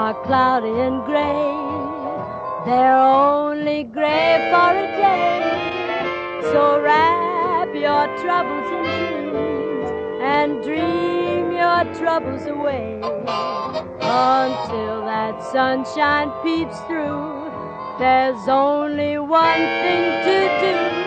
are cloudy and gray. They're only gray for a day. So wrap your troubles in dreams and dream your troubles away until that sunshine peeps through. There's only one thing to do.